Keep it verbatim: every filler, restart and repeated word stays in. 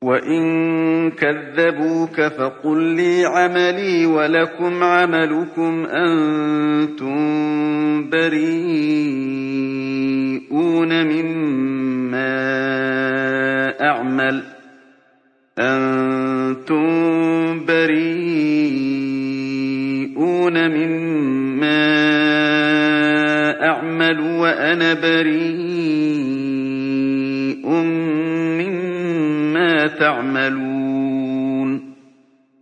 وَإِن كَذَّبُوكَ فَقُل لِّي عَمَلِي وَلَكُمْ عَمَلُكُمْ أَنتُم بَرِيئُونَ مِمَّا أَعْمَلُ أَنتُم بَرِيئُونَ مِمَّا أَعْمَلُ وَأَنَا بَرِيءٌ مِّمَّا تَعْمَلُونَ